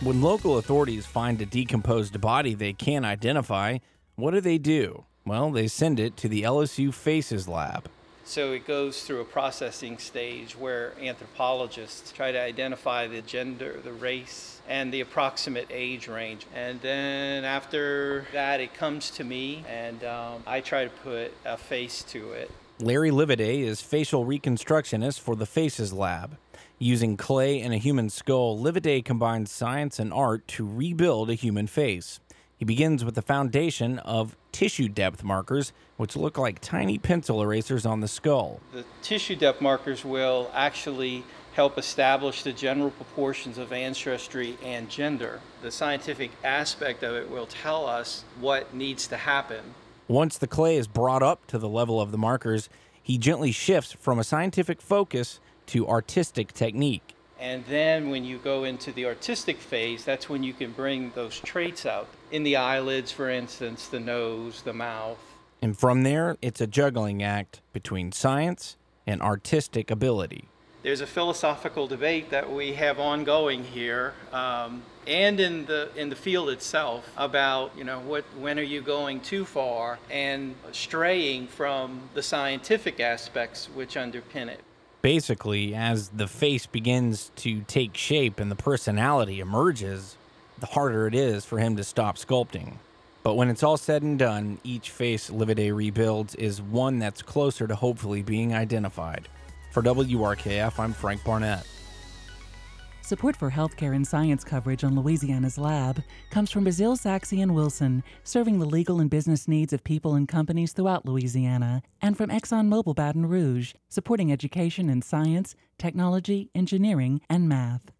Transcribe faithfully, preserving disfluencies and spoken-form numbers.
When local authorities find a decomposed body they can't identify, what do they do? Well, they send it to the L S U FACES lab. So it goes through a processing stage where anthropologists try to identify the gender, the race, and the approximate age range. And then after that, it comes to me, and um, I try to put a face to it. Larry Livaday is facial reconstructionist for the FACES lab. Using clay and a human skull, Livaday combines science and art to rebuild a human face. He begins with the foundation of tissue depth markers, which look like tiny pencil erasers on the skull. The tissue depth markers will actually help establish the general proportions of ancestry and gender. The scientific aspect of it will tell us what needs to happen. Once the clay is brought up to the level of the markers, he gently shifts from a scientific focus to artistic technique. And then when you go into the artistic phase, that's when you can bring those traits out. In the eyelids, for instance, the nose, the mouth. And from there, it's a juggling act between science and artistic ability. There's a philosophical debate that we have ongoing here, um, and in the in the field itself, about, you know, what when are you going too far and straying from the scientific aspects which underpin it. Basically, as the face begins to take shape and the personality emerges, the harder it is for him to stop sculpting. But when it's all said and done, each face Livaday rebuilds is one that's closer to hopefully being identified. For W R K F, I'm Frank Barnett. Support for healthcare and science coverage on Louisiana's Lab comes from Basil Saxey and Wilson, serving the legal and business needs of people and companies throughout Louisiana, and from ExxonMobil Baton Rouge, supporting education in science, technology, engineering, and math.